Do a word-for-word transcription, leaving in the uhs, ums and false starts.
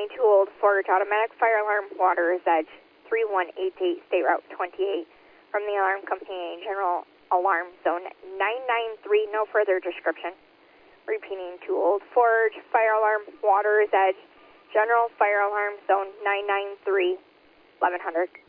Repeating, to Old Forge, automatic fire alarm, Water's Edge, three one eight eight, State Route twenty-eight, from the alarm company, General Alarm Zone nine nine three, no further description. Repeating, to Old Forge, fire alarm, Water's Edge, General Fire Alarm Zone nine nine three, eleven hundred.